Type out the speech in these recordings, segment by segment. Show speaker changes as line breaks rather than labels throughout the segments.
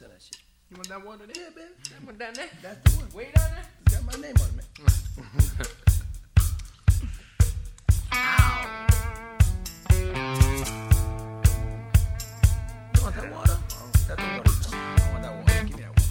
sell that shit.
You want that water there?
Yeah, baby. That one down there.
That's the one.
Way down there.
It's got my name on it, man. You want that water? That's the water. I want that water. Give me that water.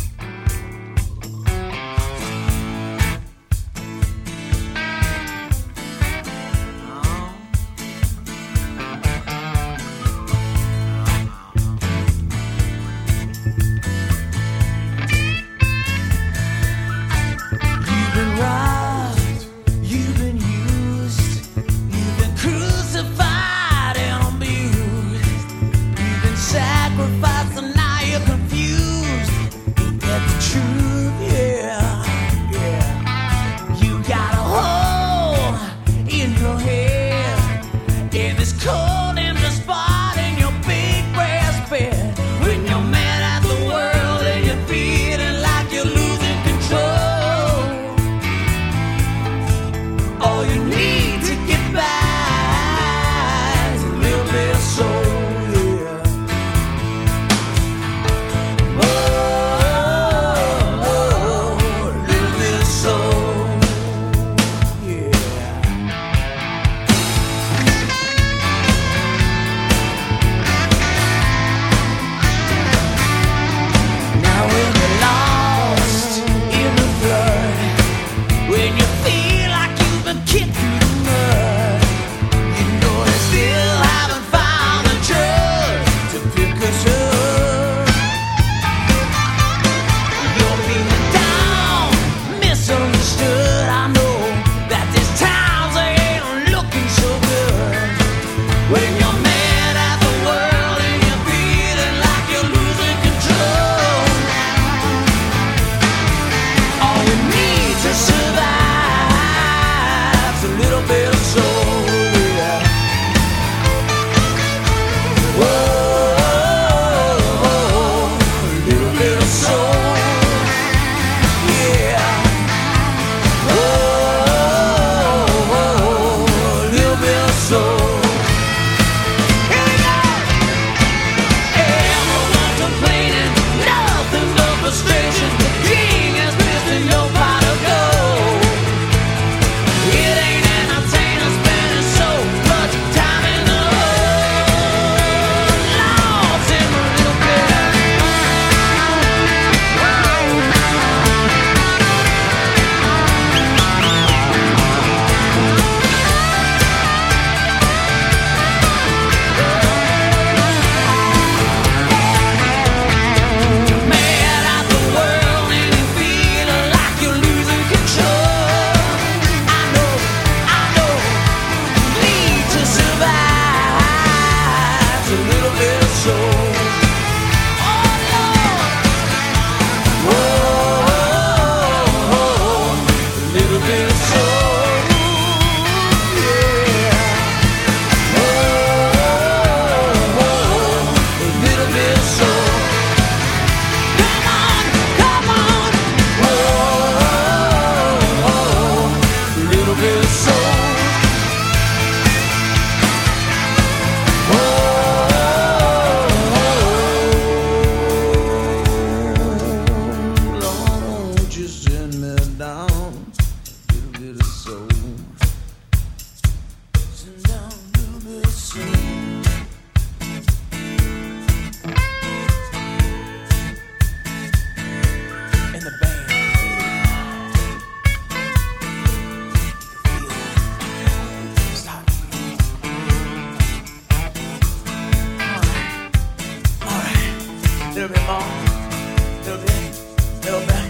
You've been robbed, you've been used, you've been crucified and abused, you've been sacrificed and now you're confused. Ain't that the truth? Yeah, yeah. You got a hole in your head, in this cold empty spot in your big brass bed. When you're mad at the world and you're feeling like you're losing control, all you need to get by is a little bit of soul, yeah. Oh, a little bit of soul, yeah. Now when you're lost in the flood, when you feel like you've been kicked through the mud, you know they still haven't found the drug to pick us up. You're feeling down, misunderstood. I know that these times they ain't looking so good. When you're mad at the world and you're feeling like you're losing control, all you need to survive is a little bit of soul, yeah. Whoa, a little bit of soul, yeah. Whoa, a little bit of soul. Here we go. Everyone complaining, nothing but frustration. The king is missing your pot of gold. It ain't entertaining spending so much time in the hole. Lost in a little bit. Mad at the world and you feel like you're losing control. I know, need to survive a little bit of soul. Oh Lord, whoa, a little bit of soul, yeah. Whoa, a little bit of soul. Come on, whoa, a little bit of soul. Lord, just send me down, little bit of soul. Send down a little bit of soul. In the band. Stop. All right. Little bit more. Little bit.